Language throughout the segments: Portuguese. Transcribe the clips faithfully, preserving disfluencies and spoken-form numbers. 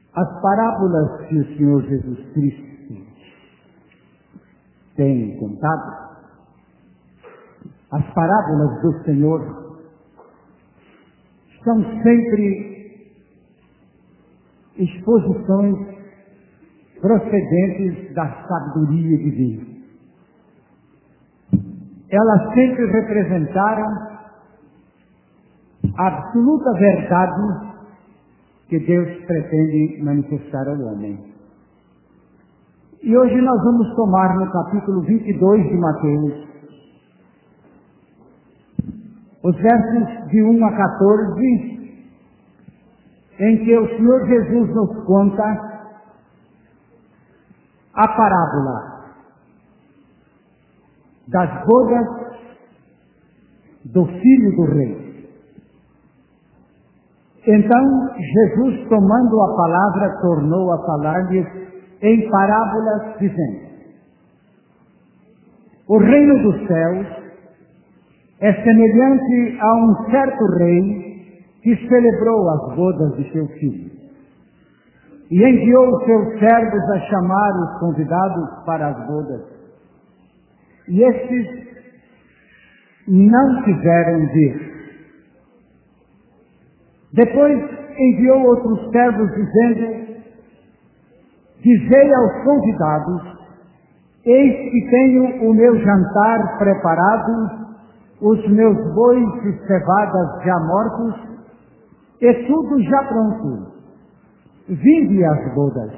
As parábolas que o Senhor Jesus Cristo tem contado, as parábolas do Senhor, são sempre exposições procedentes da sabedoria divina. Elas sempre representaram a absoluta verdade que Deus pretende manifestar ao homem. E hoje nós vamos tomar no capítulo vinte e dois de Mateus, os versos de um a quatorze, em que o Senhor Jesus nos conta a parábola das bodas do filho do rei. Então, Jesus, tomando a palavra, tornou a falar-lhes em parábolas, dizendo: o reino dos céus é semelhante a um certo rei que celebrou as bodas de seu filho. E enviou os seus servos a chamar os convidados para as bodas. E estes não quiseram vir. Depois enviou outros servos dizendo: dizei aos convidados, eis que tenho o meu jantar preparado, os meus bois e cevadas já mortos, e tudo já pronto. Vinde às bodas.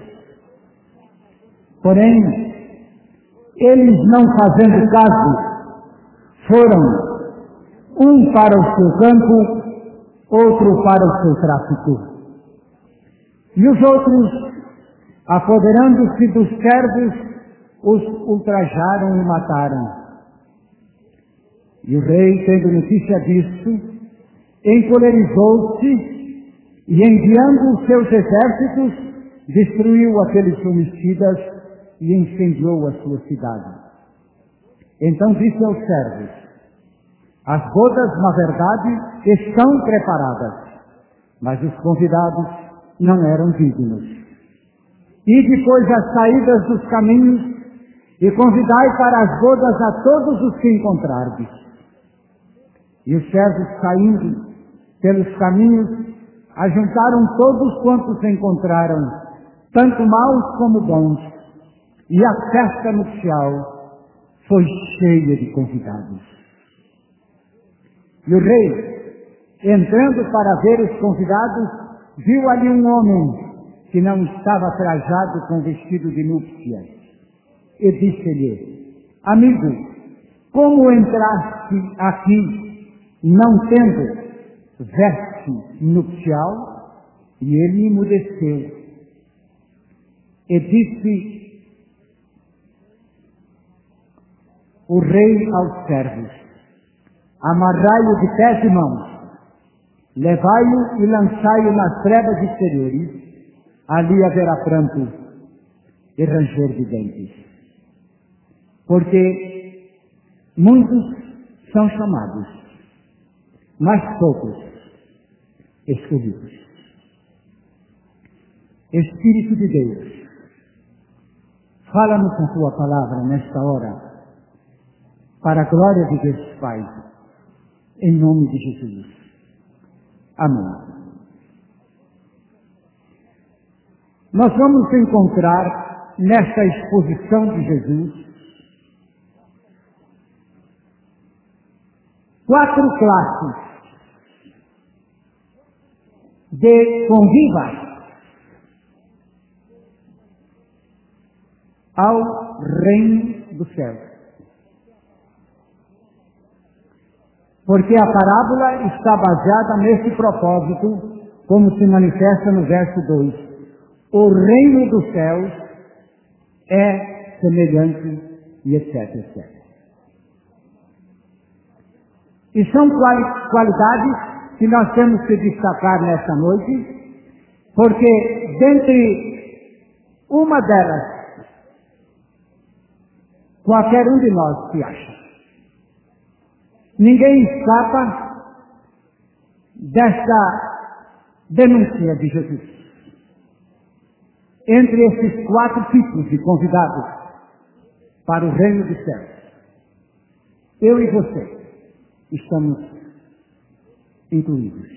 Porém, eles, não fazendo caso, foram um para o seu campo, outro para o seu tráfico. E os outros, apoderando-se dos servos, os ultrajaram e mataram. E o rei, tendo notícia disso, encolerizou-se e, enviando os seus exércitos, destruiu aqueles homicidas e incendiou a sua cidade. Então disse aos servos: as bodas, na verdade, estão preparadas, mas os convidados não eram dignos. E depois as saídas dos caminhos, e convidai para as bodas a todos os que encontrardes. E os servos, saindo pelos caminhos, ajuntaram todos quantos encontraram, tanto maus como bons, e a festa nupcial foi cheia de convidados. E o rei, entrando para ver os convidados, viu ali um homem que não estava trajado com vestido de núpcias, e disse-lhe: amigo, como entraste aqui não tendo veste nupcial? E ele emudeceu e disse o rei aos servos: amarrai-o de pés e mãos, levai-o e lançai-o nas trevas exteriores, ali haverá pranto e ranger de dentes. Porque muitos são chamados, mas poucos escolhidos. Espírito de Deus, fala-nos com tua palavra nesta hora, para a glória de Deus Pai, em nome de Jesus. Amém. Nós vamos encontrar nesta exposição de Jesus quatro classes de convivas ao reino do céu. Porque a parábola está baseada nesse propósito, como se manifesta no verso dois. O reino dos céus é semelhante e etc, etcétera. E são quali- qualidades que nós temos que destacar nesta noite, porque dentre uma delas, qualquer um de nós se acha. Ninguém escapa desta denúncia de Jesus. entre esses quatro tipos de convidados para o reino dos céus. Eu e você estamos incluídos.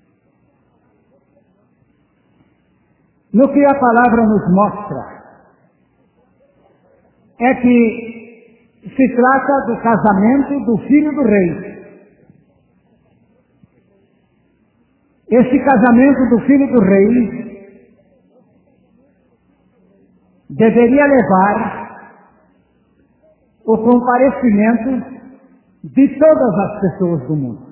No que a palavra nos mostra é que se trata do casamento do filho do rei. Esse casamento do filho do rei deveria levar o comparecimento de todas as pessoas do mundo.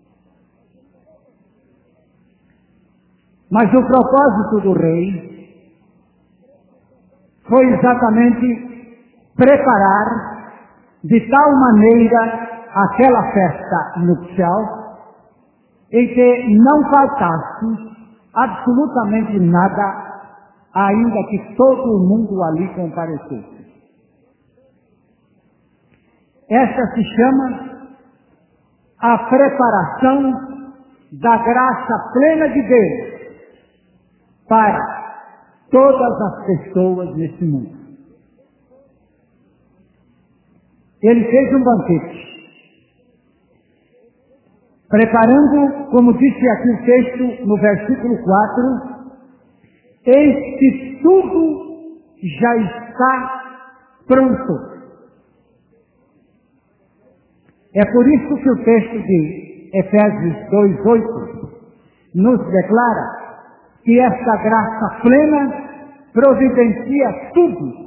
Mas o propósito do rei foi exatamente preparar de tal maneira aquela festa nupcial em que não faltasse absolutamente nada, ainda que todo o mundo ali comparecesse. Essa se chama a preparação da graça plena de Deus para todas as pessoas nesse mundo. Ele fez um banquete, preparando, como disse aqui o texto no versículo quatro, eis que tudo já está pronto. É por isso que o texto de Efésios dois, oito nos declara que esta graça plena providencia tudo.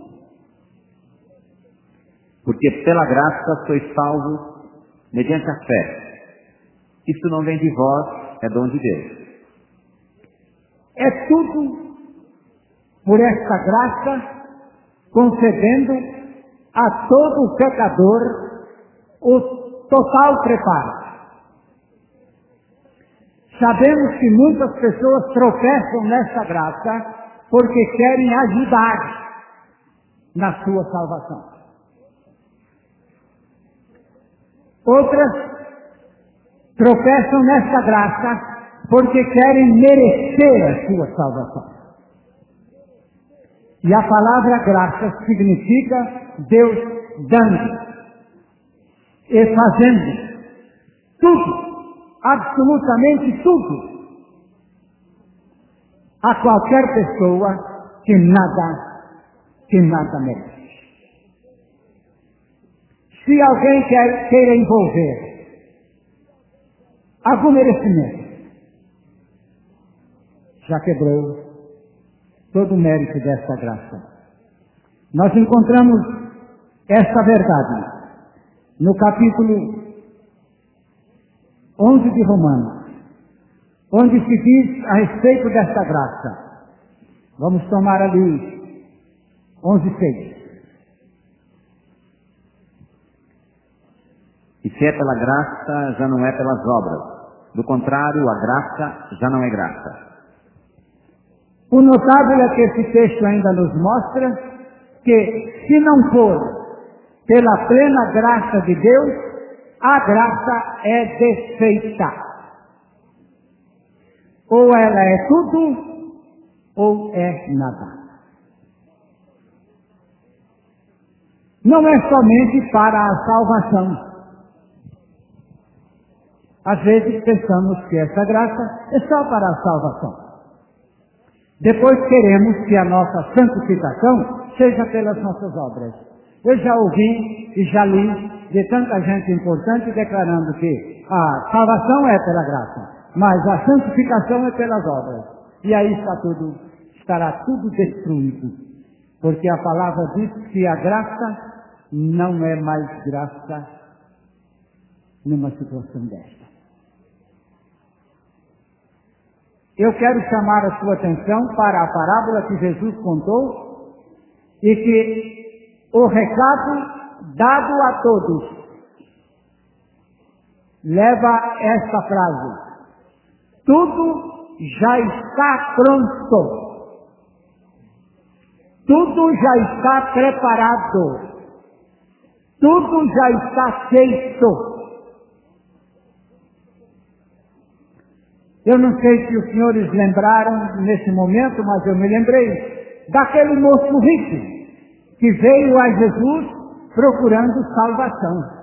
Porque pela graça sois salvos mediante a fé. Isso não vem de vós, é dom de Deus. É tudo por esta graça, concedendo a todo pecador o total preparo. Sabemos que muitas pessoas tropeçam nessa graça porque querem ajudar na sua salvação. Outras tropeçam nessa graça porque querem merecer a sua salvação. E a palavra graça significa Deus dando e fazendo tudo, absolutamente tudo, a qualquer pessoa que nada, que nada merece. Se alguém quer, queira envolver algum merecimento, já quebrou todo o mérito desta graça. Nós encontramos esta verdade no capítulo onze de Romanos, onde se diz a respeito desta graça. Vamos tomar ali onze, seis. E se é pela graça, já não é pelas obras. Do contrário, a graça já não é graça. O notável é que esse texto ainda nos mostra que, se não for pela plena graça de Deus, a graça é desfeita. Ou ela é tudo, ou é nada. Não é somente para a salvação. Às vezes pensamos que essa graça é só para a salvação. Depois queremos que a nossa santificação seja pelas nossas obras. Eu já ouvi e já li de tanta gente importante declarando que a salvação é pela graça, mas a santificação é pelas obras. E aí está tudo, estará tudo destruído. Porque a palavra diz que a graça não é mais graça numa situação desta. Eu quero chamar a sua atenção para a parábola que Jesus contou e que o recado dado a todos leva esta frase: tudo já está pronto, tudo já está preparado, tudo já está feito. Eu não sei se os senhores lembraram nesse momento, mas eu me lembrei daquele moço rico que veio a Jesus procurando salvação.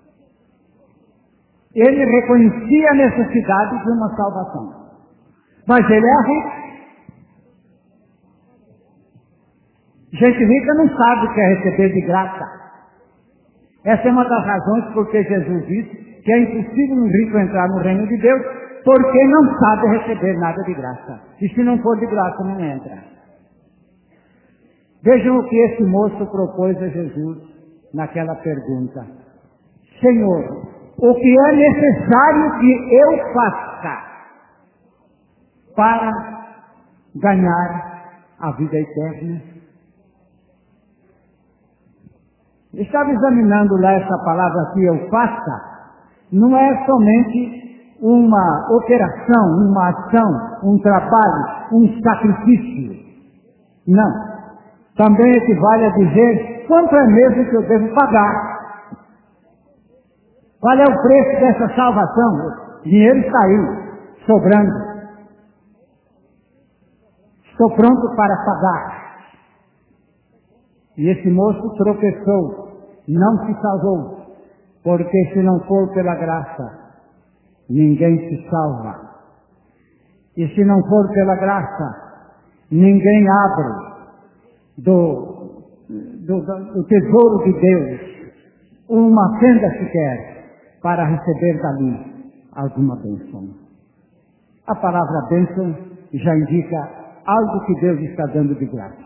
Ele reconhecia a necessidade de uma salvação. Mas ele é rico. Gente rica não sabe o que é receber de graça. Essa é uma das razões porque Jesus disse que é impossível um rico entrar no reino de Deus, porque não sabe receber nada de graça. E se não for de graça, não entra. Vejam o que esse moço propôs a Jesus naquela pergunta. Senhor, o que é necessário que eu faça para ganhar a vida eterna? Estava examinando lá essa palavra que eu faça, não é somente uma operação, uma ação, um trabalho, um sacrifício. Não. Também equivale a dizer quanto é mesmo que eu devo pagar. Qual é o preço dessa salvação? O dinheiro está aí, sobrando. Estou pronto para pagar. E esse moço tropeçou, não se salvou, porque se não for pela graça, ninguém se salva. E se não for pela graça, ninguém abre do, do, do tesouro de Deus uma fenda sequer para receber dali alguma bênção. A palavra bênção já indica algo que Deus está dando de graça.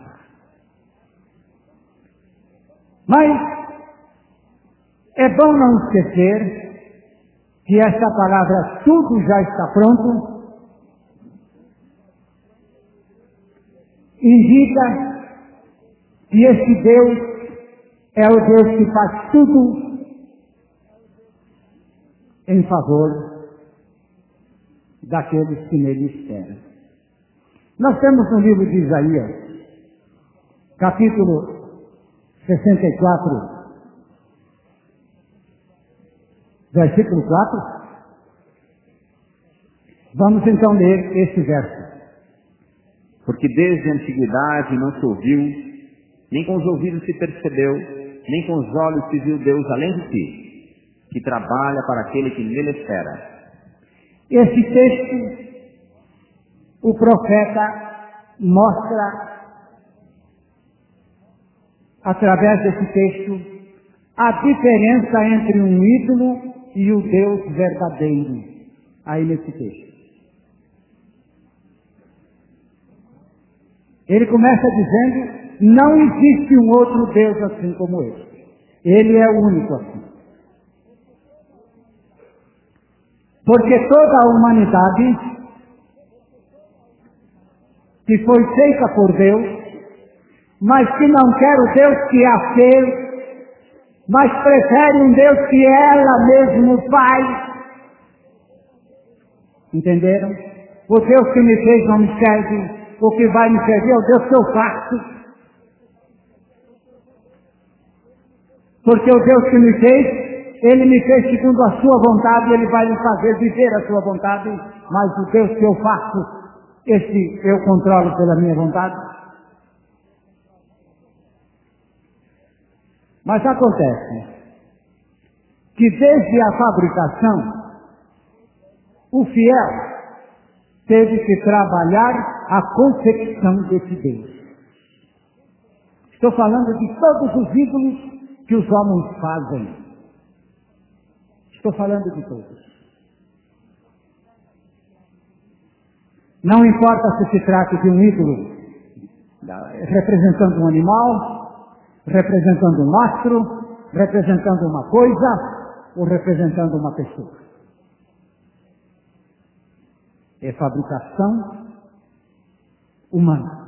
Mas é bom não esquecer que esta palavra tudo já está pronto, indica que esse Deus é o Deus que faz tudo em favor daqueles que nele esperam. Nós temos no livro de Isaías, capítulo sessenta e quatro, versículo quatro. Vamos então ler este verso. Porque desde a antiguidade não se ouviu, nem com os ouvidos se percebeu, nem com os olhos se viu Deus além de ti, que trabalha para aquele que nele espera. Esse texto, o profeta mostra, através desse texto, a diferença entre um ídolo e o Deus verdadeiro, aí nesse texto. Ele começa dizendo, não existe um outro Deus assim como esse. Ele é o único assim. Porque toda a humanidade que foi feita por Deus, mas que não quer o Deus que a fez, mas prefere um Deus que ela mesma faz. Entenderam? O Deus que me fez não me serve, o que vai me servir é o Deus que eu faço. Porque o Deus que me fez, Ele me fez segundo a sua vontade, e Ele vai me fazer viver a sua vontade, mas o Deus que eu faço, esse eu controlo pela minha vontade. Mas acontece que desde a fabricação, o fiel teve que trabalhar a confecção desse Deus. Estou falando de todos os ídolos que os homens fazem. Estou falando de todos. Não importa se se trata de um ídolo representando um animal, representando um astro, representando uma coisa ou representando uma pessoa. É fabricação humana.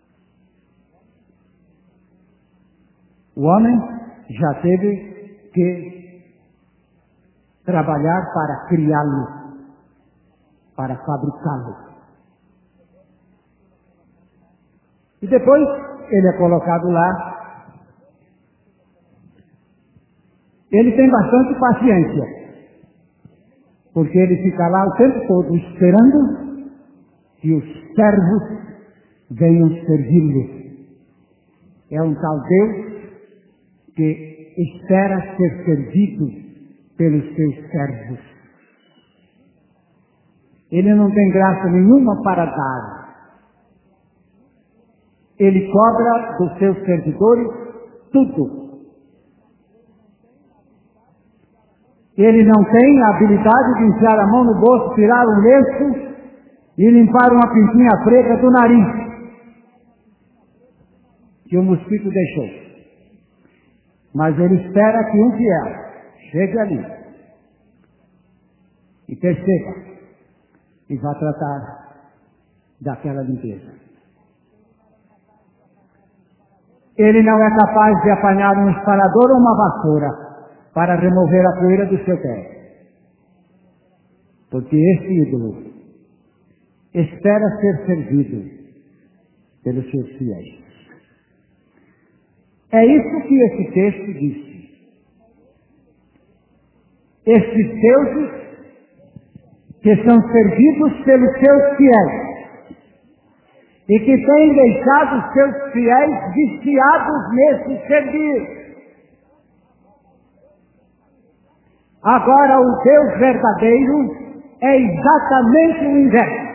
O homem já teve que trabalhar para criá-lo, para fabricá-lo. E depois ele é colocado lá. Ele tem bastante paciência, porque ele fica lá o tempo todo esperando que os servos venham servi-lo. É um tal Deus que espera ser servido pelos seus servos. Ele não tem graça nenhuma para dar. Ele cobra dos seus servidores tudo. Ele não tem a habilidade de enfiar a mão no bolso, tirar um lenço e limpar uma pintinha preta do nariz que o mosquito deixou. Mas ele espera que um fiel chegue ali e perceba e vá tratar daquela limpeza. Ele não é capaz de apanhar um espanador ou uma vassoura para remover a poeira do seu pé. Porque esse ídolo espera ser servido pelos seus fiéis. É isso que esse texto diz. Estes deuses que são servidos pelos seus fiéis e que têm deixado seus fiéis viciados nesse servir. Agora, o Deus verdadeiro é exatamente o inverso.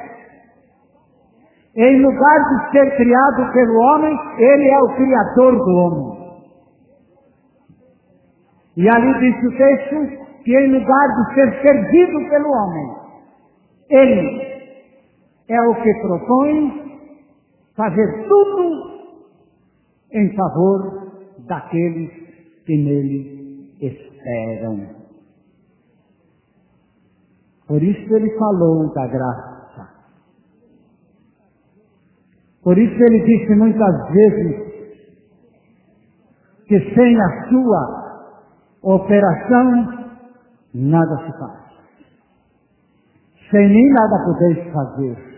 Em lugar de ser criado pelo homem, ele é o criador do homem. E ali diz o texto que em lugar de ser servido pelo homem, ele é o que propõe fazer tudo em favor daqueles que nele esperam. Por isso ele falou da graça. Por isso ele disse muitas vezes que sem a sua operação nada se faz. Sem mim nada podeis fazer.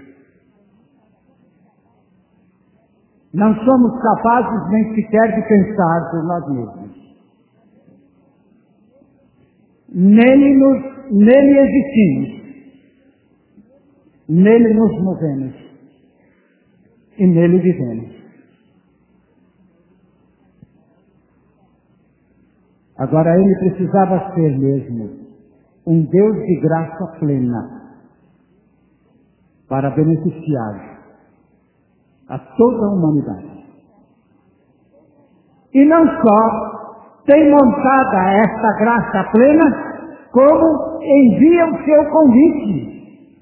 Não somos capazes nem sequer de pensar por nós mesmos. Nele, nos, nele existimos. Nele nos movemos. E nele vivemos. Agora ele precisava ser mesmo um Deus de graça plena para beneficiar a toda a humanidade. E não só tem montada esta graça plena, como envia o seu convite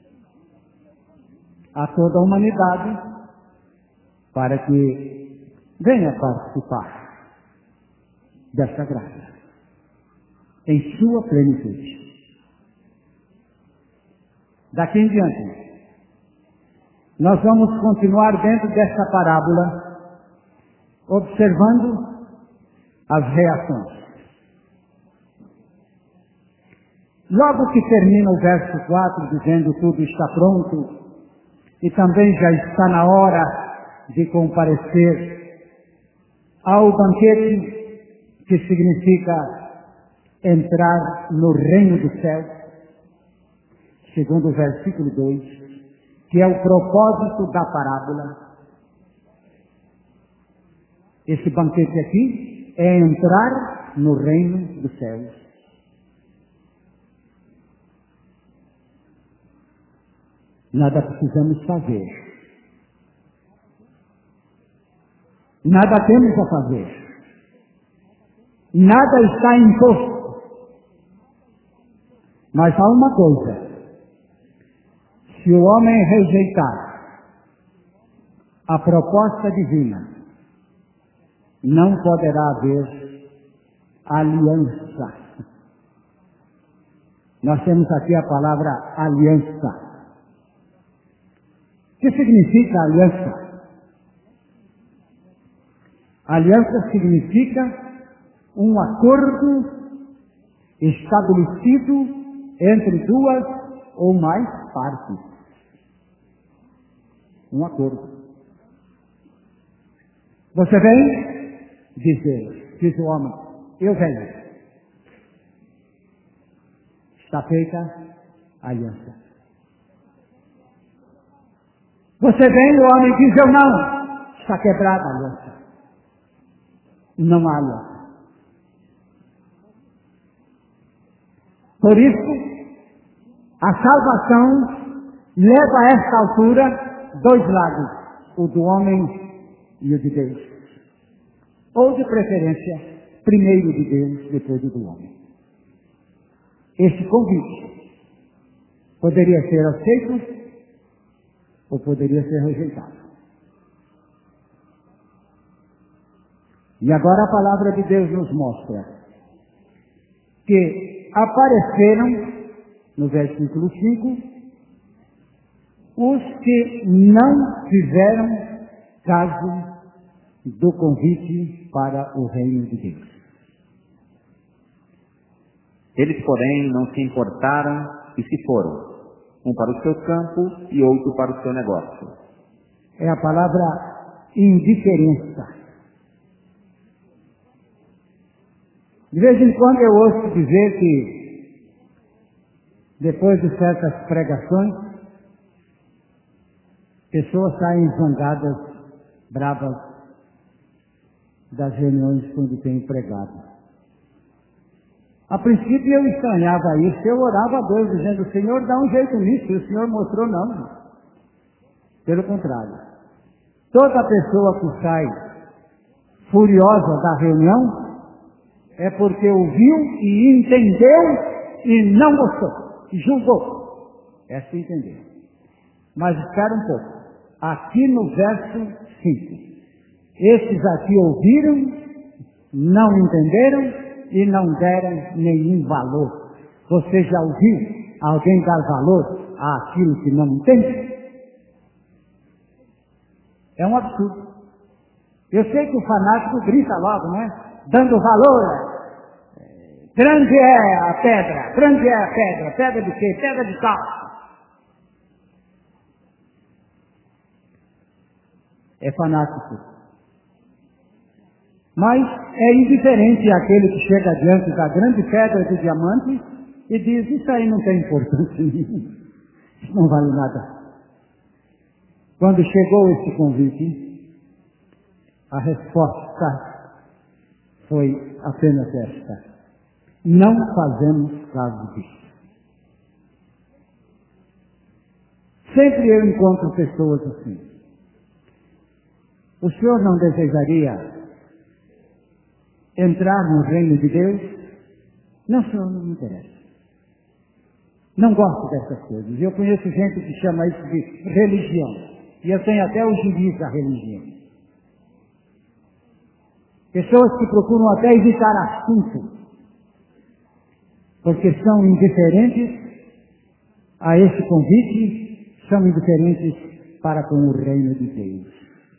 a toda a humanidade para que venha participar dessa graça em sua plenitude. Daqui em diante, nós vamos continuar dentro dessa parábola, observando as reações. Logo que termina o verso quatro, dizendo tudo está pronto, e também já está na hora de comparecer ao banquete, que significa entrar no reino do céu, segundo o versículo dois, que é o propósito da parábola. Esse banquete aqui é entrar no reino dos céus. Nada precisamos fazer. Nada temos a fazer. Nada está imposto. Mas há uma coisa. Se o homem rejeitar a proposta divina, não poderá haver aliança. Nós temos aqui a palavra aliança. O que significa aliança? Aliança significa um acordo estabelecido entre duas ou mais partes. Um acordo. Você vem dizer, diz o homem, eu venho. Está feita a aliança. Você vem, o homem diz, eu não. Está quebrada a aliança. não há aliança. Por isso, a salvação leva a esta altura dois lados, o do homem e o de Deus. Ou, de preferência, primeiro de Deus, depois do homem. Este convite poderia ser aceito ou poderia ser rejeitado. E agora a palavra de Deus nos mostra que apareceram, no versículo cinco, os que não fizeram caso do convite para o reino de Deus. Eles, porém, não se importaram e se foram, um para o seu campo e outro para o seu negócio. É a palavra indiferença. De vez em quando eu ouço dizer que, depois de certas pregações, pessoas saem zangadas, bravas, das reuniões quando tem pregado. A princípio eu estranhava isso, eu orava a Deus dizendo, Senhor, dá um jeito nisso, e o Senhor mostrou não. Pelo contrário, toda pessoa que sai furiosa da reunião é porque ouviu e entendeu e não gostou, e julgou. É assim entender. Mas espera um pouco. Aqui no verso cinco. Esses aqui ouviram, não entenderam e não deram nenhum valor. Você já ouviu alguém dar valor àquilo que não entende? É um absurdo. Eu sei que o fanático grita logo, não é? Dando valor. Grande é a pedra, grande é a pedra. Pedra de quê? Pedra de cal. É fanático. Mas é indiferente àquele que chega diante da grande pedra de diamante e diz, isso aí não tem importância nenhuma, isso não vale nada. Quando chegou esse convite, a resposta foi apenas esta: não fazemos caso disso. Sempre eu encontro pessoas assim. O senhor não desejaria entrar no reino de Deus? Não, senhor, não me interessa. Não gosto dessas coisas. Eu conheço gente que chama isso de religião. E eu tenho até o juiz da religião. Pessoas que procuram até evitar assunto, porque são indiferentes a esse convite, são indiferentes para com o reino de Deus.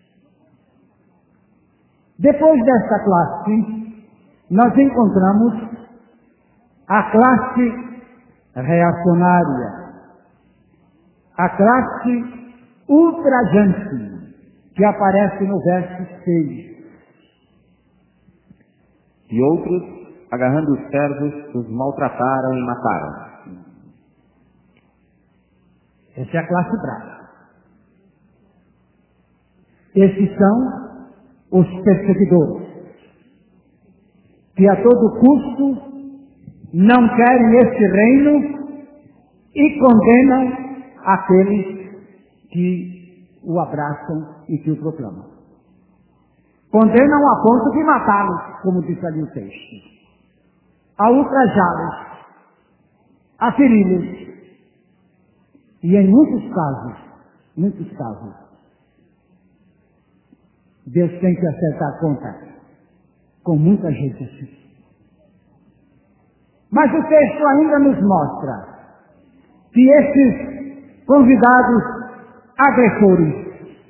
Depois desta classe, nós encontramos a classe reacionária, a classe ultrajante, que aparece no verso seis. E outros, agarrando os servos, os maltrataram e mataram. Essa é a classe brava. Esses são os perseguidores, que a todo custo não querem este reino e condenam aqueles que o abraçam e que o proclamam. Condenam a ponto de matá-los, como diz ali o texto, a ultrajá-los, a feri-los. E em muitos casos, muitos casos, Deus tem que acertar a conta com muita gente assim. Mas o texto ainda nos mostra que esses convidados agressores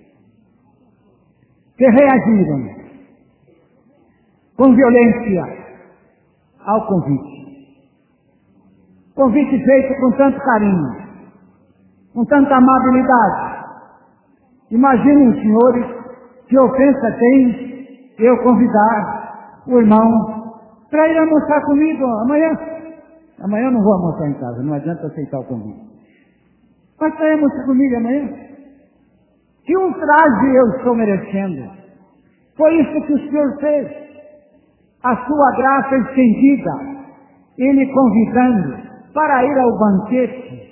que reagiram com violência ao convite, convite feito com tanto carinho, com tanta amabilidade. Imaginem, senhores, que ofensa tem eu convidar o irmão para ir almoçar comigo amanhã. Amanhã eu não vou almoçar em casa, não adianta aceitar o convite. Mas para ir almoçar comigo amanhã? Que ultraje eu estou merecendo? Foi isso que o Senhor fez. a sua graça estendida, ele convidando para ir ao banquete.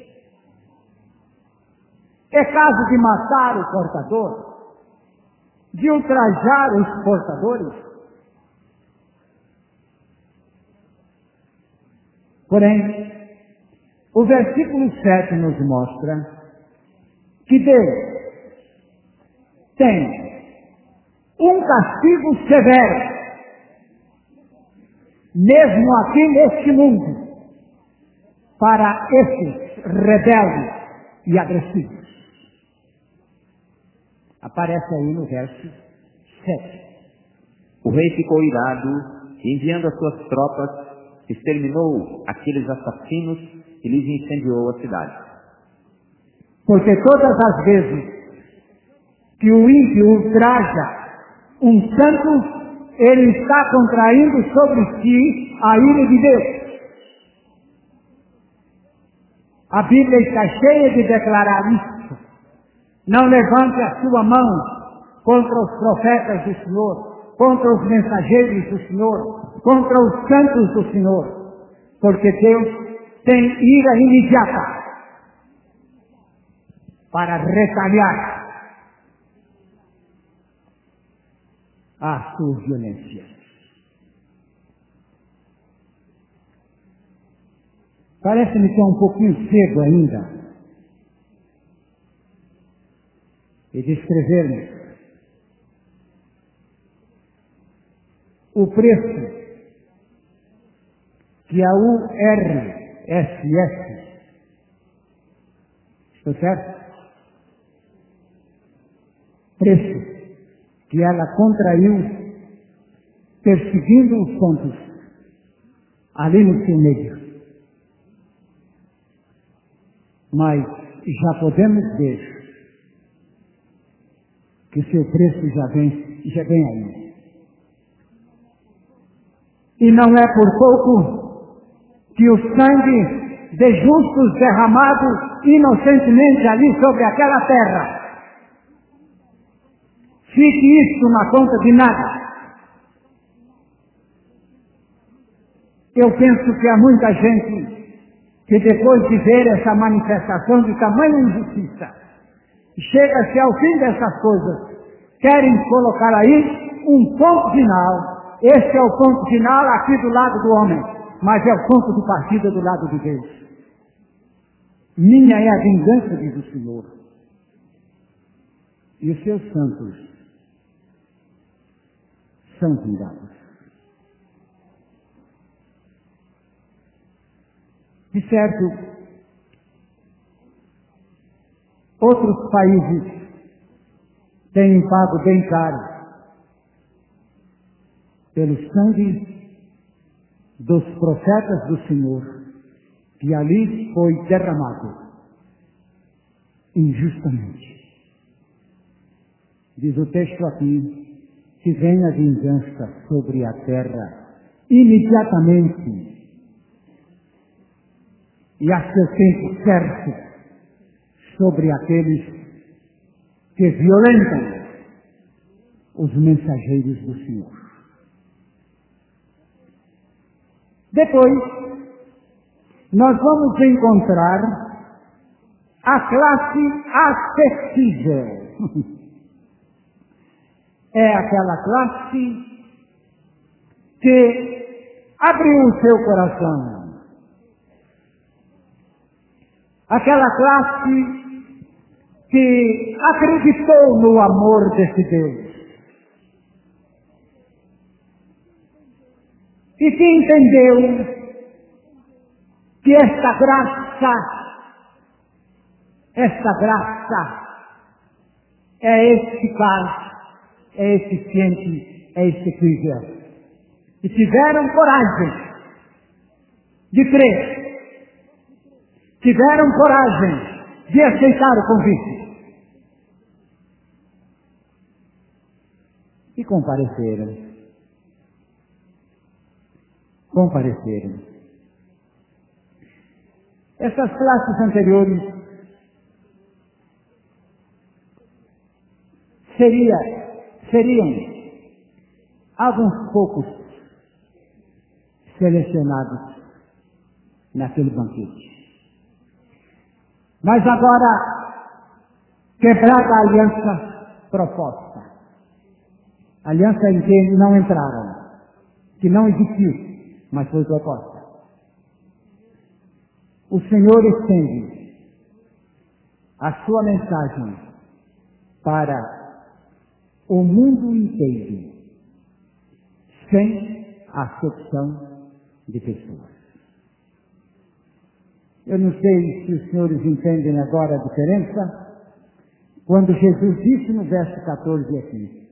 É caso de matar o portador, de ultrajar os portadores. Porém, o versículo sete nos mostra que Deus tem um castigo severo, mesmo aqui neste mundo, para esses rebeldes e agressivos. Aparece aí no verso sete. O rei ficou irado e, enviando as suas tropas, exterminou aqueles assassinos e lhes incendiou a cidade. Porque todas as vezes que o ímpio ultraja um santo, ele está contraindo sobre si a ira de Deus. A Bíblia está cheia de declarar isso. Não levante a sua mão contra os profetas do Senhor, contra os mensageiros do Senhor, contra os santos do Senhor, porque Deus tem ira imediata para retaliar a sua violência. Parece-me que é um pouquinho cedo ainda e descrever-nos o preço que a U R S S, está certo? Preço que ela contraiu perseguindo os santos ali no seu meio. Mas já podemos ver que o seu preço já vem, já vem aí. E não é por pouco que o sangue de justos derramado inocentemente ali sobre aquela terra fique isso na conta de nada. Eu penso que há muita gente que depois de ver essa manifestação de tamanha injustiça, chega-se ao fim dessas coisas, querem colocar aí um ponto final. Este é o ponto final aqui do lado do homem, mas é o ponto de partida do lado de Deus. Minha é a vingança, diz o Senhor. E os seus santos são vingados. De certo, outros países têm pago bem caro pelo sangue dos profetas do Senhor, que ali foi derramado injustamente. Diz o texto aqui, que vem a vingança sobre a terra imediatamente, e a seu tempo certo, sobre aqueles que violentam os mensageiros do Senhor. Depois, nós vamos encontrar a classe acessível. É aquela classe que abriu o seu coração. Aquela classe que acreditou no amor desse Deus. E que entendeu que esta graça, esta graça é eficaz, é eficiente, é execuível. E tiveram coragem de crer. Tiveram coragem de aceitar o convite. E compareceram. Compareceram. Essas classes anteriores seria, seriam alguns poucos selecionados naquele banquete. Mas agora, quebrada a aliança proposta, aliança em que não entraram, que não existiu, mas foi proposta. O Senhor estende a sua mensagem para o mundo inteiro, sem acepção de pessoas. Eu não sei se os senhores entendem agora a diferença, quando Jesus disse no verso quatorze aqui,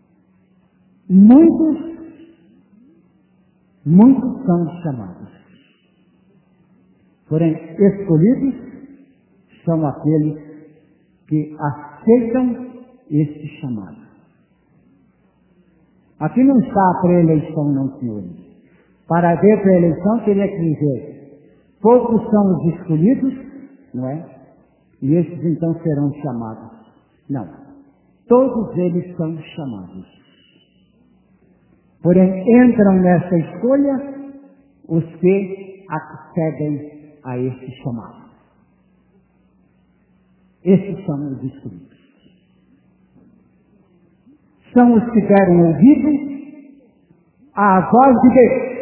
muitos, muitos são chamados, porém escolhidos são aqueles que aceitam este chamado. Aqui não está a pré-eleição, não, senhores. Para haver pré-eleição, teria que dizer, poucos são os escolhidos, não é? E esses então serão chamados. Não. Todos eles são chamados. Porém, entram nessa escolha os que accedem a este chamado. Esses são os escolhidos. São os que deram ouvido à voz de Deus,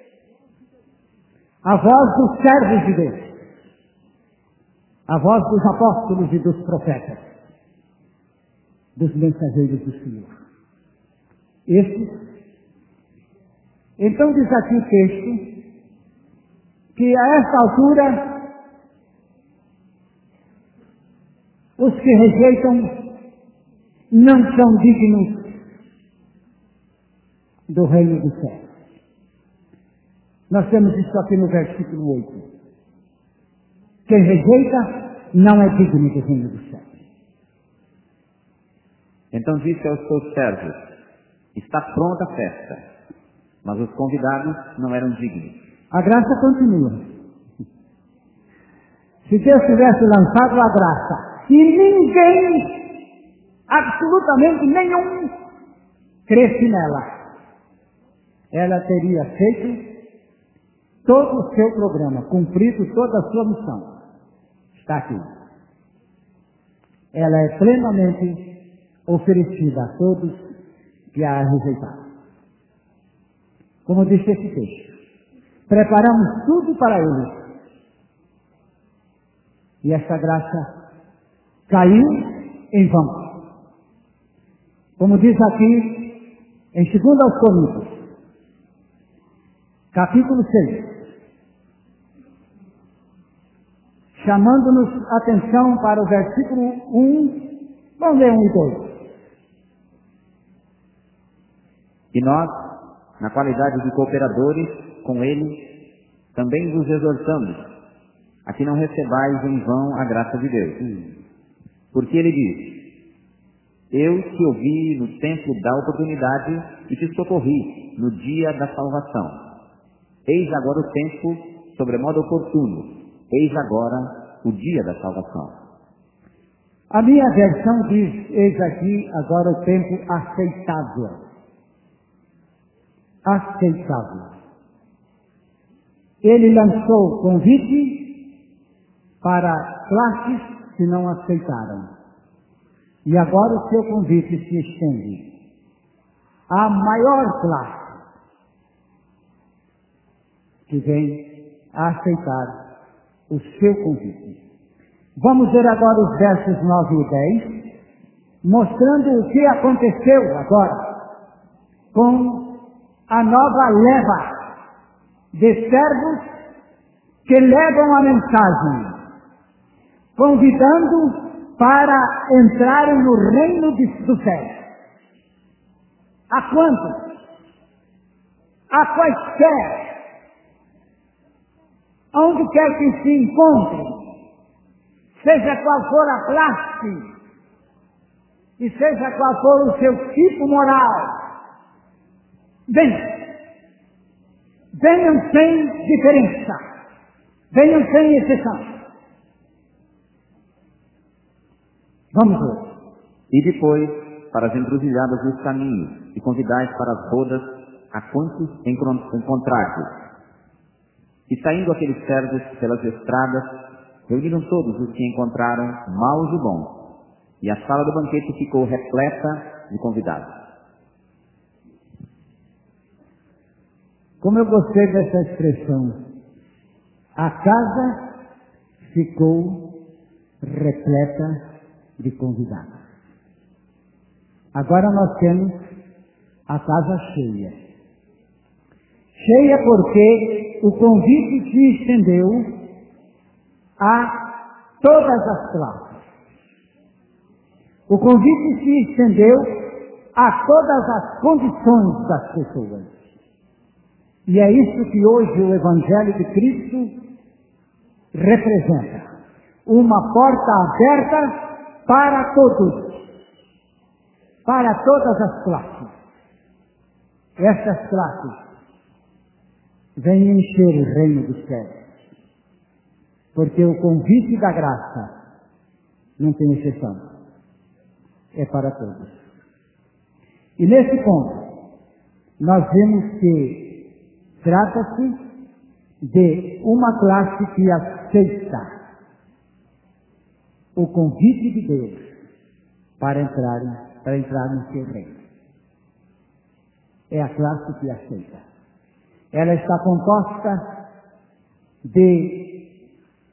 a voz dos servos de Deus, a voz dos apóstolos e dos profetas, dos mensageiros do Senhor. Esses, então diz aqui o texto, que a esta altura, os que rejeitam não são dignos do reino do céu. Nós temos isso aqui no versículo oito. Quem rejeita não é digno do reino do céu. Então disse aos seus servos, está pronta a festa, mas os convidados não eram dignos. A graça continua. Se Deus tivesse lançado a graça e ninguém, absolutamente nenhum, cresce nela, ela teria feito todo o seu programa, cumprido toda a sua missão. Está aqui. Ela é plenamente oferecida a todos que a rejeitaram. Como disse esse texto, preparamos tudo para eles. E essa graça caiu em vão. Como diz aqui em segundo aos Coríntios, capítulo seis, chamando-nos atenção para o versículo um, vamos ler um e dois. E nós, na qualidade de cooperadores com ele, também vos exortamos a que não recebais em vão a graça de Deus. Porque ele diz, eu te ouvi no tempo da oportunidade e te socorri no dia da salvação. Eis agora o tempo sobremodo oportuno. Eis agora o dia da salvação. A minha versão diz, eis aqui agora o tempo aceitável. Aceitável. Ele lançou convite para classes que não aceitaram. E agora o seu convite se estende à maior classe que vem a aceitar o seu convite. Vamos ver agora os versos nove e dez, mostrando o que aconteceu agora com a nova leva de servos que levam a mensagem, convidando para entrarem no reino do céu. A quantos? A quaisquer, onde quer que se encontrem, seja qual for a classe, e seja qual for o seu tipo moral, venham. Venham sem diferença. Venham sem exceção. Vamos ver. E depois, para as encruzilhadas dos caminhos, e convidais para as bodas a quantos encontrardes. E saindo aqueles servos pelas estradas, reuniram todos os que encontraram, maus e bons, e a sala do banquete ficou repleta de convidados. Como eu gostei dessa expressão, a casa ficou repleta de convidados. Agora nós temos a casa cheia. Cheia porque o convite se estendeu a todas as classes. O convite se estendeu a todas as condições das pessoas. E é isso que hoje o Evangelho de Cristo representa. Uma porta aberta para todos. Para todas as classes. Essas classes vêm encher o reino dos céus. Porque o convite da graça não tem exceção. É para todos. E nesse ponto, nós vemos que trata-se de uma classe que aceita o convite de Deus para entrar, para entrar no seu reino. É a classe que aceita. Ela está composta de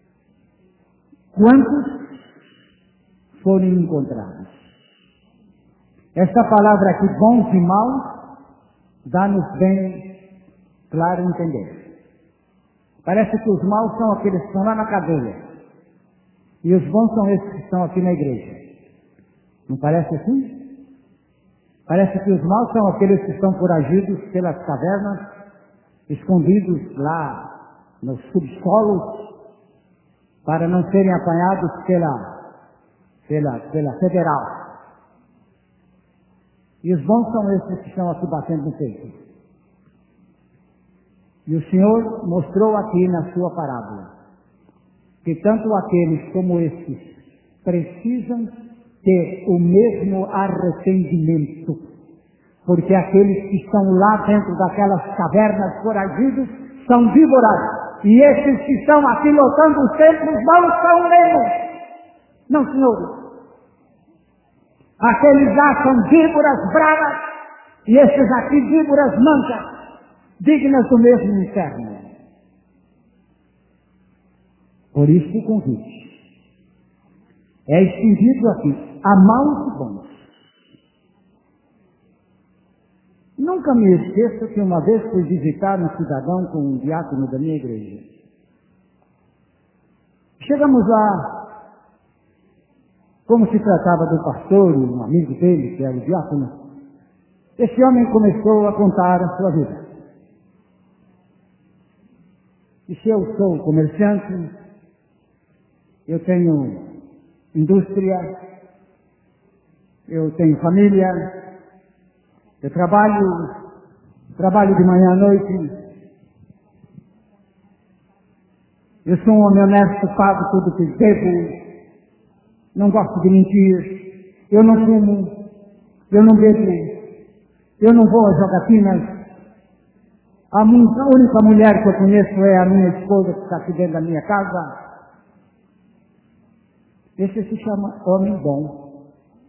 quantos foram encontrados. Esta palavra aqui, bons e maus, dá-nos bem claro entender. Parece que os maus são aqueles que estão lá na cadeia. E os bons são esses que estão aqui na igreja. Não parece assim? Parece que os maus são aqueles que estão foragidos pelas cavernas, escondidos lá nos subsolos, para não serem apanhados pela, pela, pela federal. E os bons são esses que estão aqui batendo no peito. E o Senhor mostrou aqui na sua parábola que tanto aqueles como estes precisam ter o mesmo arrependimento, porque aqueles que estão lá dentro daquelas cavernas foragidos são víboras, e esses que estão aqui lotando os templos não são leões. Não, senhores. Aqueles lá são víboras bravas, e esses aqui víboras mancas, dignas do mesmo inferno. Por isso o convite é estendido aqui a maus e bons. Nunca me esqueço que uma vez fui visitar um cidadão com um diácono da minha igreja. Chegamos lá, como se tratava do pastor, um amigo dele, que era o diácono, esse homem começou a contar a sua vida. E se eu sou comerciante, eu tenho indústria, eu tenho família, eu trabalho, trabalho de manhã à noite, eu sou um homem honesto, pago tudo que devo, não gosto de mentir, eu não fumo, eu não bebo, eu não vou às jogatinas. A única mulher que eu conheço é a minha esposa que está aqui dentro da minha casa. Esse se chama homem bom.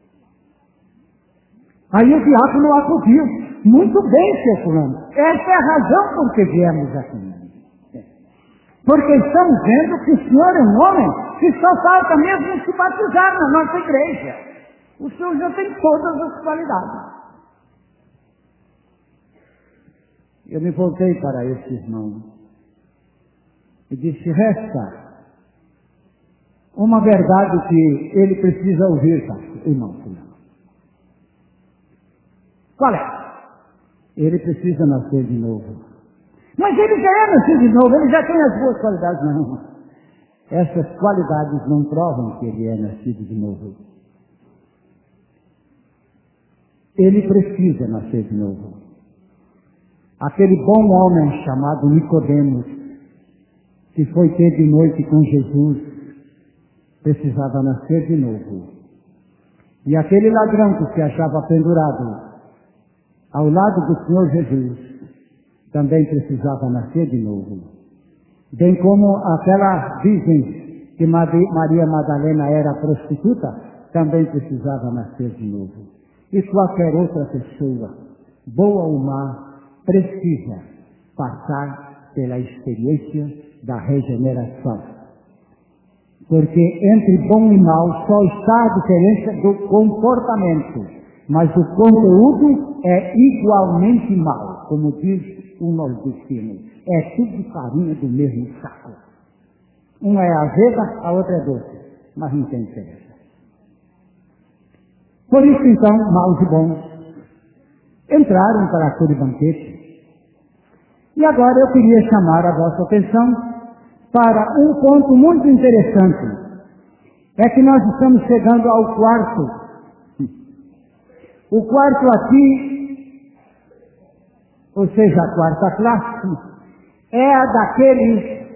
Aí o diácono acudiu. Muito bem, seu fulano. Essa é a razão por que viemos aqui. Porque estamos vendo que o senhor é um homem que só falta mesmo se batizar na nossa igreja. O senhor já tem todas as qualidades. Eu me voltei para esse irmão e disse, resta uma verdade que ele precisa ouvir, irmão. Qual é? Ele precisa nascer de novo. Mas ele já é nascido de novo, ele já tem as boas qualidades. Não. Essas qualidades não provam que ele é nascido de novo. Ele precisa nascer de novo. Aquele bom homem chamado Nicodemos, que foi ter de noite com Jesus, precisava nascer de novo. E aquele ladrão que se achava pendurado ao lado do Senhor Jesus, também precisava nascer de novo. Bem como aquela dizem que Maria Madalena era prostituta, também precisava nascer de novo. E qualquer outra pessoa, boa ou má, precisa passar pela experiência da regeneração. Porque entre bom e mal só está a diferença do comportamento, mas o conteúdo é igualmente mal, como diz o nordestino. É tudo farinha do mesmo saco. Uma é azeda, a outra é doce, mas não tem diferença. Por isso, então, maus e bons entraram para aquele banquete. E agora eu queria chamar a vossa atenção para um ponto muito interessante. É que nós estamos chegando ao quarto. O quarto aqui, ou seja, a quarta classe, é a daqueles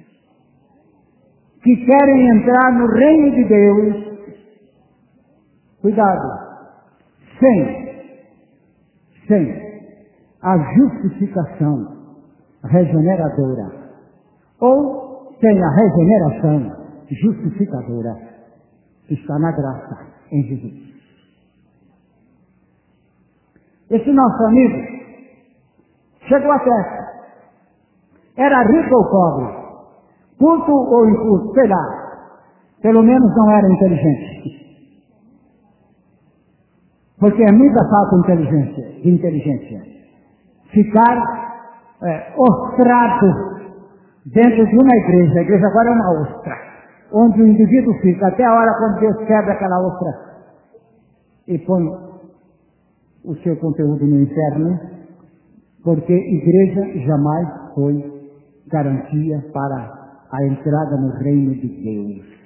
que querem entrar no reino de Deus. Cuidado, sem, sem a justificação regeneradora, ou sem a regeneração justificadora, que está na graça em Jesus. Esse nosso amigo chegou à festa. Era rico ou pobre, culto ou inculto, sei lá, pelo menos não era inteligente. Porque é muita falta de inteligência, de inteligência. Ficar é, ostrado dentro de uma igreja. A igreja agora é uma ostra, onde o indivíduo fica até a hora quando Deus quebra aquela ostra e põe o seu conteúdo no inferno, porque igreja jamais foi garantia para a entrada no reino de Deus.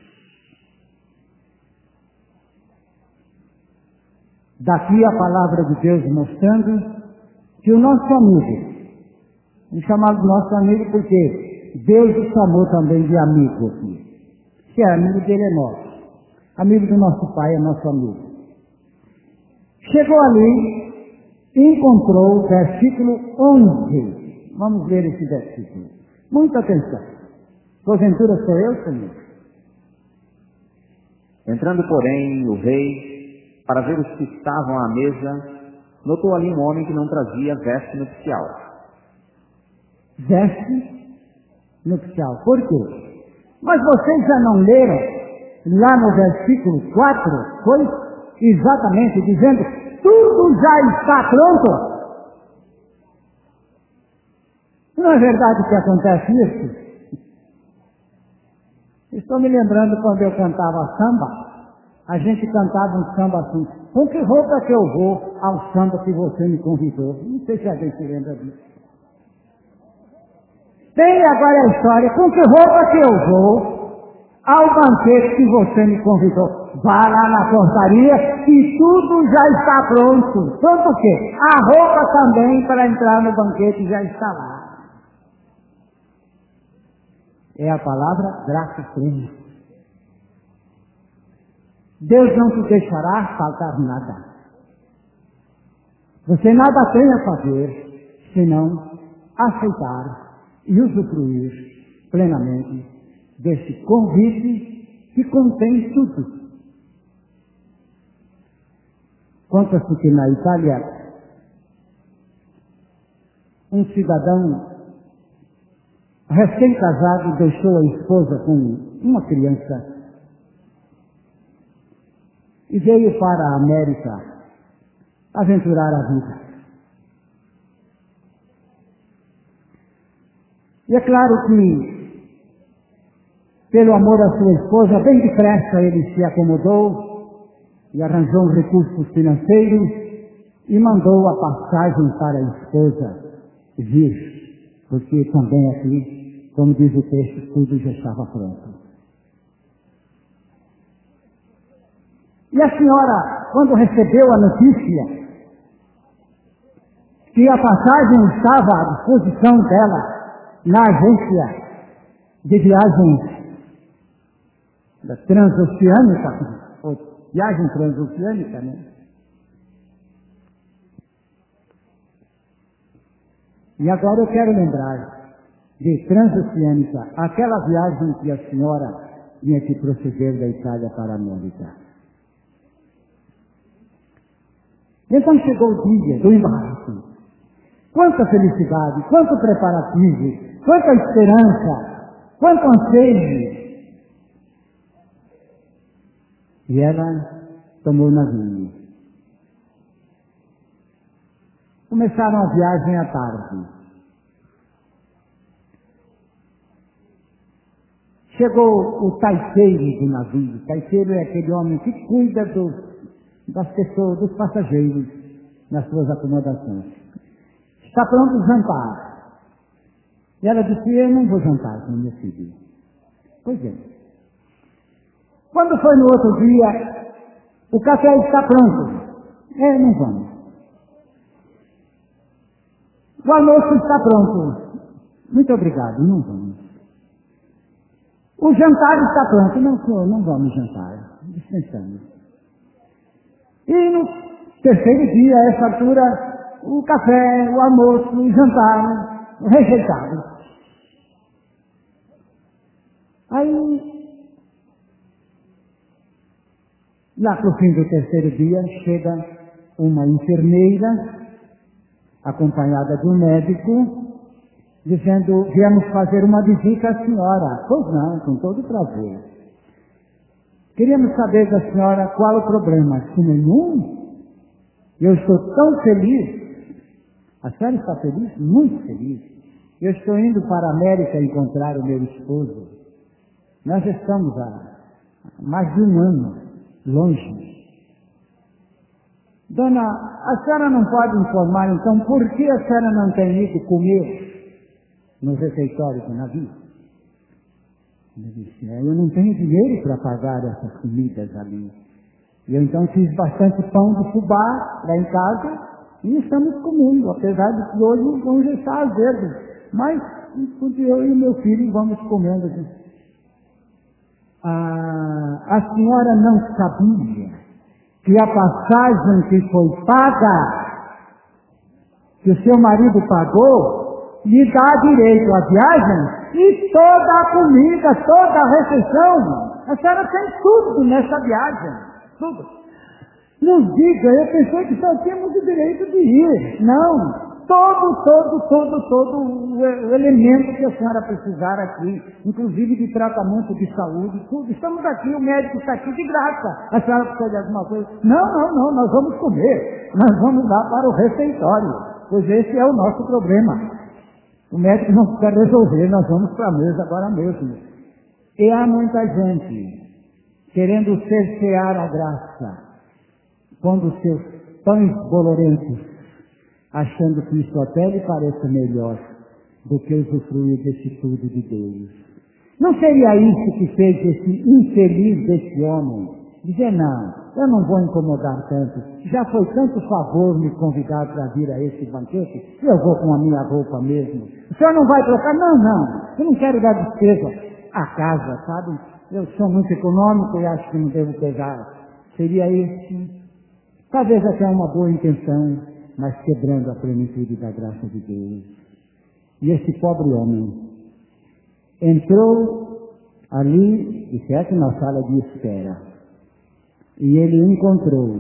Daqui a palavra de Deus mostrando que o nosso amigo, vamos chamar de nosso amigo porque Deus o chamou também de amigo aqui. Se é amigo dele é nosso. Amigo do nosso pai é nosso amigo. Chegou ali e encontrou o versículo onze. Vamos ver esse versículo. Muita atenção. Porventura sou eu, Senhor? Entrando, porém, o rei, para ver os que estavam à mesa, notou ali um homem que não trazia veste nupcial. Veste nupcial. Por quê? Mas vocês já não leram lá no versículo quatro, foi exatamente dizendo, tudo já está pronto. Não é verdade que acontece isso? Estou me lembrando quando eu cantava samba, a gente cantava um samba assim, com que roupa que eu vou ao samba que você me convidou? Não sei se alguém se lembra disso. Tem agora a história, com que roupa que eu vou ao banquete que você me convidou? Vá lá na portaria que tudo já está pronto. Pronto o quê? A roupa também para entrar no banquete já está lá. É a palavra graça plena. Deus não te deixará faltar nada. Você nada tem a fazer, senão aceitar e usufruir plenamente desse convite que contém tudo. Conta-se que na Itália, um cidadão recém-casado deixou a esposa com uma criança e veio para a América aventurar a vida. E é claro que, pelo amor à sua esposa, bem depressa ele se acomodou e arranjou um recursos financeiros e mandou a passagem para a esposa vir, porque também aqui, como diz o texto, tudo já estava pronto. E a senhora, quando recebeu a notícia que a passagem estava à disposição dela na agência de viagens da transoceânica, ou viagem transoceânica, né? E agora eu quero lembrar de transoceânica, aquela viagem que a senhora tinha que proceder da Itália para a América. Então chegou o dia do embarque. Quanta felicidade, quanto preparativo, quanta esperança, quanto anseio. E ela tomou o navio. Começaram a viagem à tarde. Chegou o taiteiro do navio. O taiteiro é aquele homem que cuida dos, das pessoas, dos passageiros, nas suas acomodações. Está pronto o jantar. E ela disse, eu não vou jantar com meu filho. Pois é. Quando foi no outro dia, o café está pronto. É, não vamos. O almoço está pronto. Muito obrigado, não vamos. O jantar está pronto. Não, senhor, não vamos jantar. Dispensamos. E no terceiro dia, a essa altura, o café, o almoço, o jantar, rejeitado. Aí, lá para o fim do terceiro dia, chega uma enfermeira, acompanhada de um médico, dizendo, viemos fazer uma visita à senhora. Pois não, com todo prazer. Queríamos saber da senhora qual o problema. Se nenhum, eu estou tão feliz. A senhora está feliz? Muito feliz. Eu estou indo para a América encontrar o meu esposo. Nós estamos há mais de um ano longe. Dona, a senhora não pode informar, então, por que a senhora não tem ido comer no refeitório do navio? Eu disse, eu não tenho dinheiro para pagar essas comidas ali. E eu então fiz bastante pão de fubá lá em casa e estamos comendo, apesar de que hoje o pão já está azedo. Mas eu e o meu filho vamos comendo. Ah, a senhora não sabia que a passagem que foi paga, que o seu marido pagou, lhe dá direito à viagem e toda a comida, toda a refeição. A senhora tem tudo nessa viagem. Tudo. Nos diga, eu pensei que só tínhamos o direito de ir. Não. Todo, todo, todo, todo o elemento que a senhora precisar aqui, inclusive de tratamento de saúde, tudo. Estamos aqui, o médico está aqui de graça. A senhora precisa de alguma coisa? Não, não, não, nós vamos comer. Nós vamos lá para o refeitório, pois esse é o nosso problema. O médico não quer resolver, nós vamos para a mesa agora mesmo. E há muita gente querendo cercear a graça, pondo seus pães bolorentos, achando que isso até lhe pareça melhor do que usufruir desse tudo de Deus. Não seria isso que fez esse infeliz desse homem? Dizer, não, eu não vou incomodar tanto, já foi tanto favor me convidar para vir a esse banquete, eu vou com a minha roupa mesmo. O senhor não vai trocar? Não, não, eu não quero dar despesa à casa, sabe? Eu sou muito econômico e acho que não devo pegar. Seria esse, talvez até uma boa intenção, mas quebrando a plenitude da graça de Deus. E esse pobre homem entrou ali, e certo, na sala de espera, e ele encontrou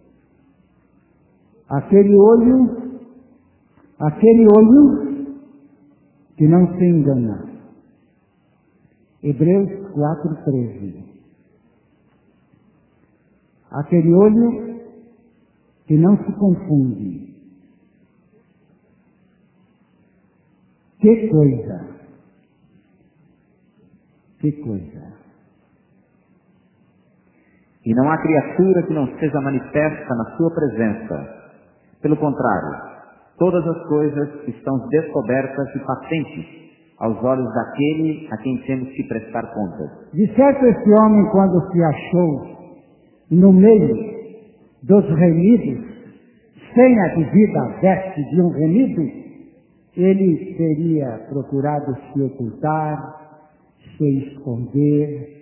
aquele olho, aquele olho que não se engana. Hebreus quatro, treze. Aquele olho que não se confunde. Que coisa! Que coisa! E não há criatura que não seja manifesta na sua presença. Pelo contrário, todas as coisas estão descobertas e patentes aos olhos daquele a quem temos que prestar contas. De certo, esse homem, quando se achou no meio dos remidos, sem a devida veste de um remido, ele teria procurado se ocultar, se esconder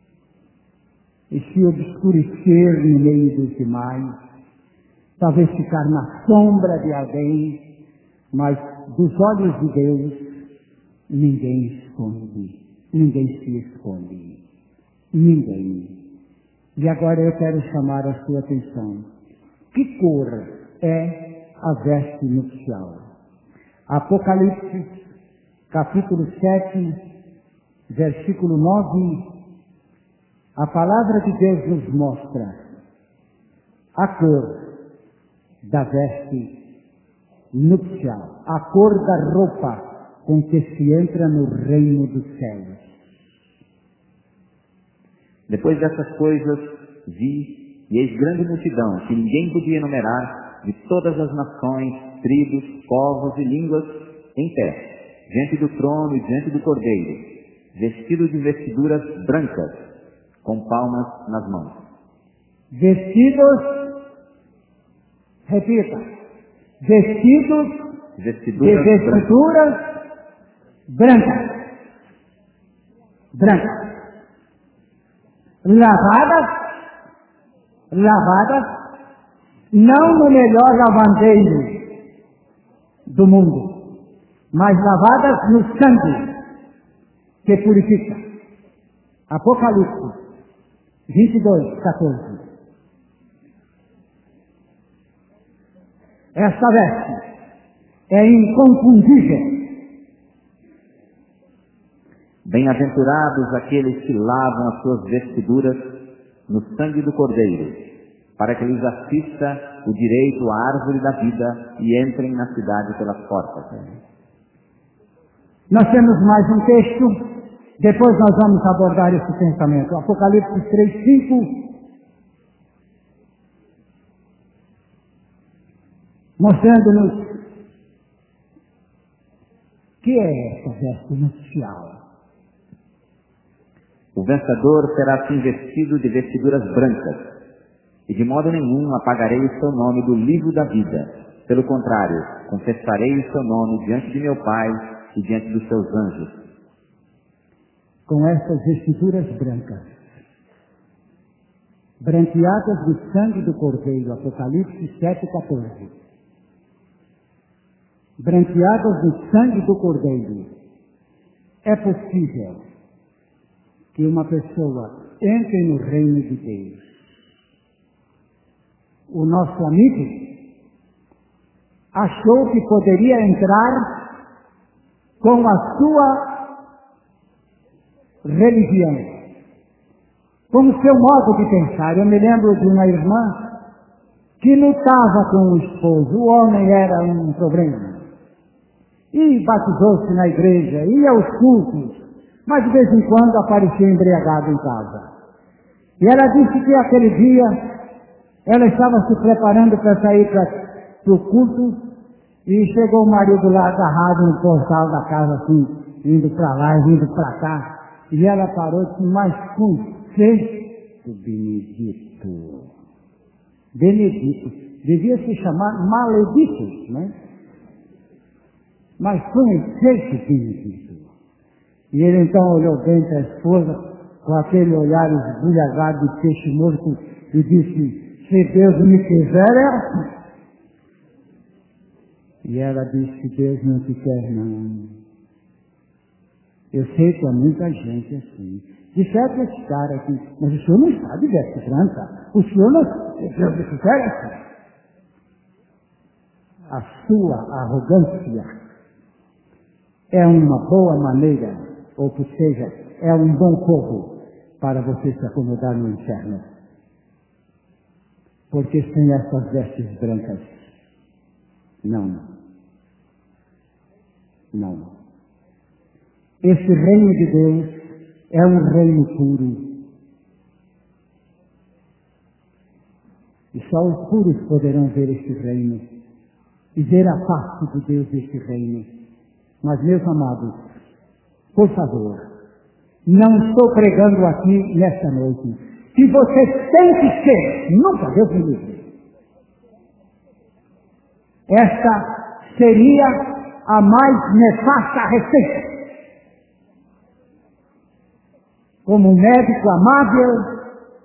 e se obscurecer no meio dos demais, talvez ficar na sombra de alguém, mas dos olhos de Deus, ninguém esconde, ninguém se esconde, ninguém. E agora eu quero chamar a sua atenção. Que cor é a veste nupcial? Apocalipse, capítulo sete, versículo nove, a palavra de Deus nos mostra a cor da veste nupcial, a cor da roupa com que se entra no reino dos céus. Depois dessas coisas, vi, e eis grande multidão, que ninguém podia enumerar, de todas as nações, tribos, povos e línguas, em pé, diante do trono e diante do Cordeiro, vestidos de vestiduras brancas, com palmas nas mãos. Vestidos, repita, vestidos Vestiduras de vestiduras brancas, brancas, lavadas, lavadas, não no melhor lavandeiro do mundo, mas lavadas no sangue que purifica. Apocalipse vinte e dois, quatorze. Esta veste é inconfundível. Bem-aventurados aqueles que lavam as suas vestiduras no sangue do Cordeiro, para que lhes assista o direito à árvore da vida e entrem na cidade pelas portas. Nós temos mais um texto, depois nós vamos abordar esse pensamento. Apocalipse três, cinco, mostrando-nos que é essa veste nupcial. O vencedor será assim vestido de vestiduras brancas, e de modo nenhum apagarei o seu nome do livro da vida. Pelo contrário, confessarei o seu nome diante de meu Pai e diante dos seus anjos. Com essas vestiduras brancas, branqueadas do sangue do Cordeiro, Apocalipse sete, quatorze. Branqueadas do sangue do Cordeiro, é possível que uma pessoa entre no reino de Deus. O nosso amigo achou que poderia entrar com a sua religião, com o seu modo de pensar. Eu me lembro de uma irmã que lutava com o esposo, o homem era um problema. E batizou-se na igreja, ia aos cultos, mas de vez em quando aparecia embriagado em casa. E ela disse que aquele dia ela estava se preparando para sair para o culto e chegou o marido lá agarrado no portal da casa, assim, indo para lá e vindo para cá. E ela parou e disse, mas com sexto Benedito. Benedito. Devia se chamar Maledito, né? Mas com sexto Benedito. E ele então olhou bem para a esposa, com aquele olhar esbulhagado de peixe morto, e disse, se Deus me quiser, é assim. E ela disse, Deus não te quer, não. Eu sei que há muita gente assim. De certo esse cara aqui, mas o senhor não está de veste branca. O senhor não, Deus me quiser, é assim. A sua arrogância é uma boa maneira, ou que seja, é um bom povo para você se acomodar no inferno. Porque sem essas vestes brancas, não, não. Esse reino de Deus é um reino puro. E só os puros poderão ver este reino e ver a face de Deus deste reino. Mas, meus amados, por favor, não estou pregando aqui nesta noite que você tem que ser, nunca, Deus me livre. Esta seria a mais nefasta receita. Como um médico amável,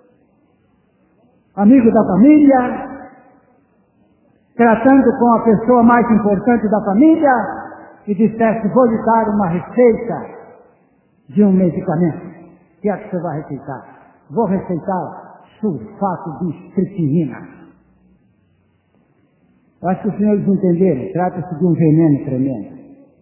amigo da família, tratando com a pessoa mais importante da família, e dissesse, vou lhe dar uma receita de um medicamento, o que é que você vai receitar? Vou receitar sulfato de estricnina. Eu acho que os senhores entenderam, trata-se de um veneno tremendo.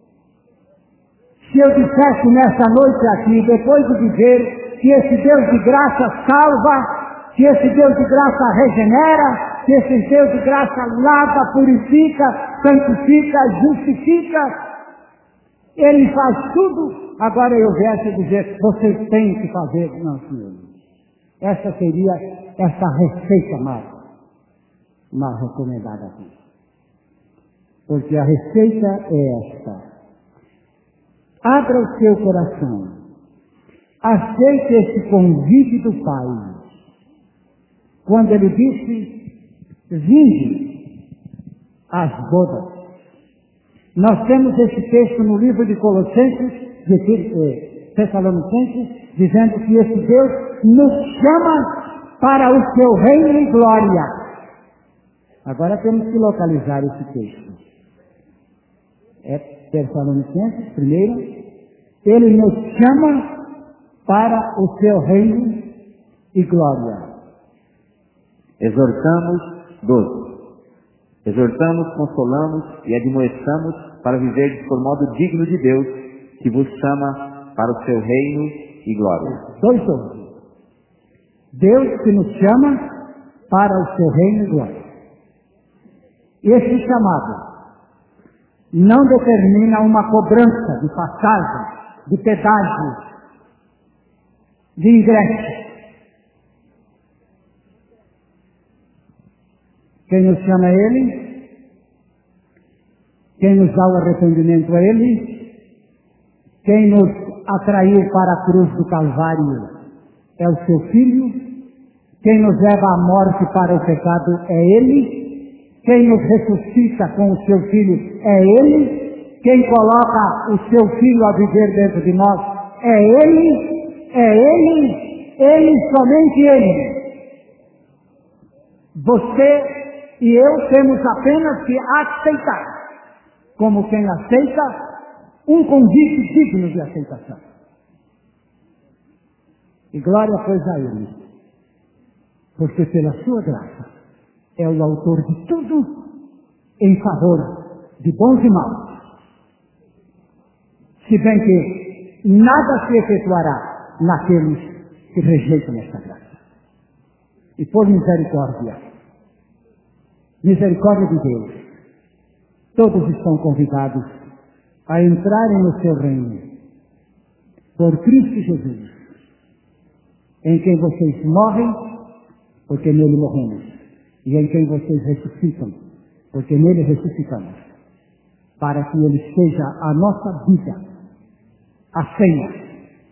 Se eu dissesse nessa noite aqui, depois de dizer que esse Deus de graça salva, que esse Deus de graça regenera, que esse Deus de graça lava, purifica, santifica, justifica, Ele faz tudo, agora eu viesse a dizer, vocês têm que fazer. Não, senhor. Essa seria essa receita mais, mais recomendada aqui. Porque a receita é esta. Abra o seu coração. Aceite esse convite do Pai. Quando Ele disse, vinde às bodas. Nós temos esse texto no livro de Colossenses, de eh, Tessalonicenses, dizendo que esse Deus nos chama para o seu reino e glória. Agora temos que localizar esse texto. É Tessalonicenses, primeiro, ele nos chama para o seu reino e glória. Exortamos, doze. Exortamos, consolamos e admoestamos para viver por modo digno de Deus, que vos chama para o seu reino e glória. Dois doze. Deus que nos chama para o seu reino e glória. Esse chamado não determina uma cobrança de passagem, de pedágio, de ingresso. Quem nos chama é Ele, quem nos dá o arrependimento é Ele, quem nos atraiu para a cruz do Calvário é o seu Filho, quem nos leva à morte para o pecado é Ele, quem nos ressuscita com o seu Filho é Ele, quem coloca o seu Filho a viver dentro de nós é Ele, é Ele, Ele, somente Ele. Você e eu temos apenas que aceitar, como quem aceita um convite digno de aceitação. E glória pois a Ele, porque pela sua graça é o autor de tudo em favor de bons e maus. Se bem que nada se efetuará naqueles que rejeitam esta graça. E por misericórdia, misericórdia de Deus, todos estão convidados a entrarem no seu reino, por Cristo Jesus, em quem vocês morrem, porque nele morremos, e em quem vocês ressuscitam, porque nele ressuscitamos, para que ele seja a nossa vida, a senha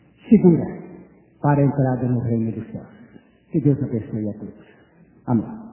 segura para a entrada no reino dos céus. Que Deus abençoe a todos. Amém.